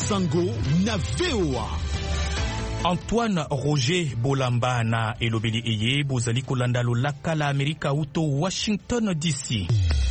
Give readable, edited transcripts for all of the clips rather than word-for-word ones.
Sango na VOA. Antoine Roger Bolamba na elobeli eye bozali kolanda lolaka la Amerika uto Washington DC.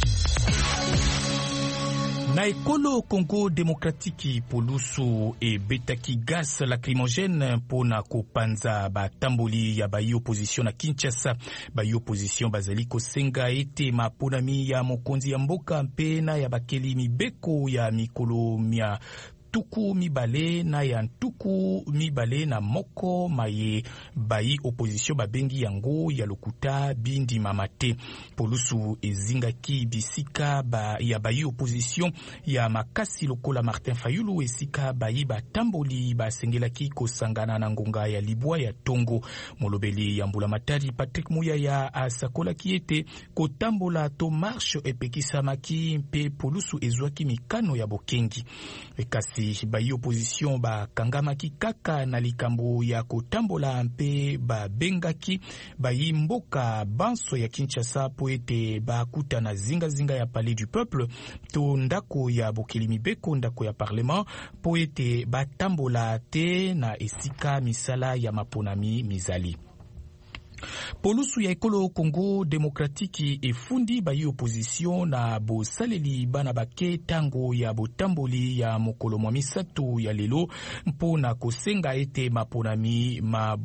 Na ekolo Congo Demokratiki polusu e betaki gaz lacrymogène pona kopanza batamboli ya bayi opposition na Kinshasa. Bayi opposition bazali kosenga ete maponami ya mokonzi ya mboka mpena ya bakeli mibeko ya mikolo mia tuku mibale na ya ntuku mibale na moko maye bayi opposition babengi yango ya lokuta bindi mamate. Polusu ezingaki bisika ya bayi opposition ya makasi lokola Martin Fayulu esika bayi batamboli basengelaki kosangana na ngonga ya libwa ya tongo. Molobeli ya mbula matari Patrick Muyaya asakolaki ete kotambola to marche epekisamaki mpe polusu ezwaki mikano ya bokengi. Kasi bayi opposition bakangamaki kaka na likambo ya kotambola mpe babengaki bayi mboka banso ya Kinshasa po ete bakuta na zinga ya Palais du Peuple to ndako ya bokeli mibeko ndako ya Parlement po ete batambola te na esika misala ya maponami mizali. Polusu ya ekolo Congo Demokratiki efundi bayi opposition na bosaleli bana bake tango ya botamboli ya mokolo mwa misato ya lelo mpona kosenga ete maponami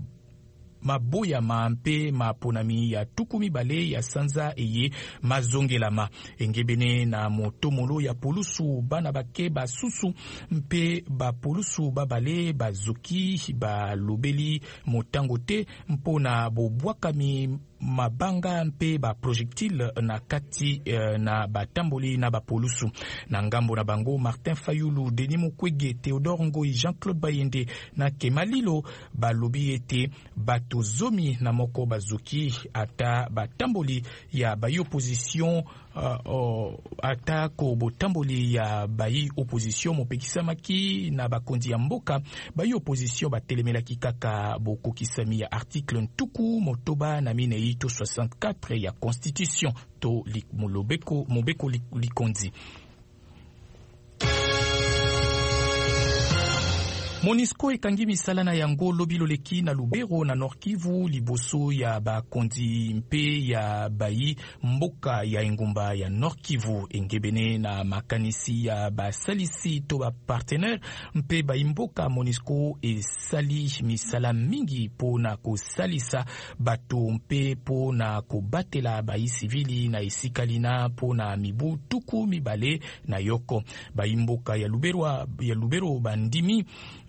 maboya mpe maponami ya tukumi bale ya sanza eye mazongelama. Engebene na motomolo ya polusu bana bake basusu mpe bapolusu babale bazoki balobeli motango te mpona bobwakami mabanga mpe ba projectile na kati na batamboli na bapolusu. Na ngambo na bango Martin Fayulu, Denis Mukwege, Theodore Ngoi, Jean-Claude Bayende na Kemalilo balobi ete batozomi na moko bazuki ata batamboli ya bayi opposition ata ko botamboli ya bayi opposition mopekisamaki na bakonzi ya mboka. Bayi opposition batelemelaki kaka bokokisami ya article ntuku motoba na minei to 64 ya constitution to mobeko likonzi. Monisco ekangi misala na yango lobiloleki na Lubero na Nord Kivu liboso ya bakonzi mpe ya bayi mboka ya engumba ya Nord Kivu. Engebene na makanisi ya basalisi to ba partenaire mpe bayi mboka, Monisco esali misala mingi pona kosalisa bato mpe pona kobatela bayi sivili na esikalina pona mibu tuku mibale na yoko. Bayi mboka ya Lubero bandimi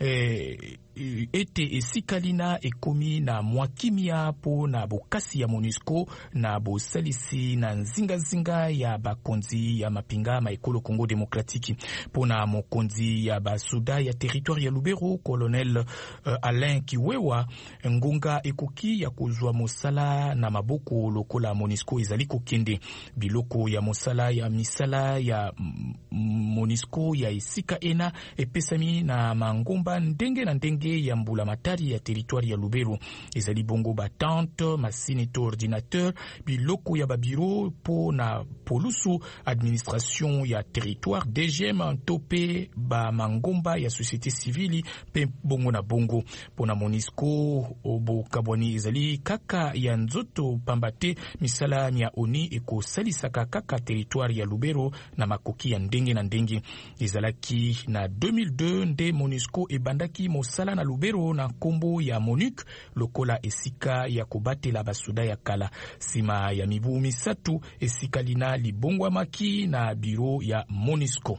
ete esikalina ekomi na mwakimia po na bokasi ya Monisco na bosalisi na nzinga ya bakonzi ya mapinga maekolo Congo Demokratiki. Po na mokonzi ya basuda ya territoire ya Lubero, Colonel Alain Kiwewa, ngonga ekoki ya kozwa mosala na maboko lokola Monisco ezali kokende. Biloko ya mosala ya misala ya Monisco ya esika ena epesami na mangomba ndenge na ndenge ya mbula matari ya territoire ya Lubero. Ezali bongo batante, masini to ordinateur, biloko ya babiro po na polusu, administration ya territoire, DGM tope ba mangomba ya société civile pe bongo na bongo. Po na Monisco obo kabwani ezali kaka ya nzoto pambate misala ya oni eko salisaka kaka territoire ya Lubero na makoki ya ndenge na ndenge. Ezalaki na 2002 nde Monisco ebandaki mosala na Lubero na kombo ya MONUC lokola esika ya kobatela basuda ya kala. Sima ya mibu misatu esikalina libongwamaki na biro ya Monisco.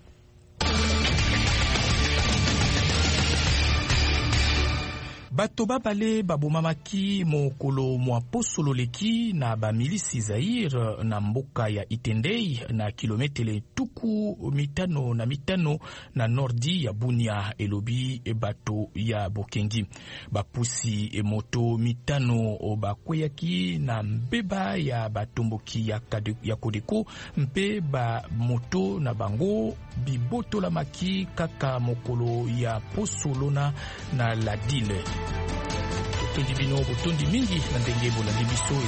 Bato babale babomamaki mokolo mwa posololeki na bamilisi Zaire na mboka ya Itendei na kilometele tuku mitano na nordi ya Bunia, elobi bato ya Bokengi. Bapusi moto mitano bakweyaki na mbeba ya batomboki ya Kodeko mpe ba moto na bango bibotolamaki kaka mokolo ya posolona na Ladile. Totondi bino botondi mingi na ndenge bolandi biso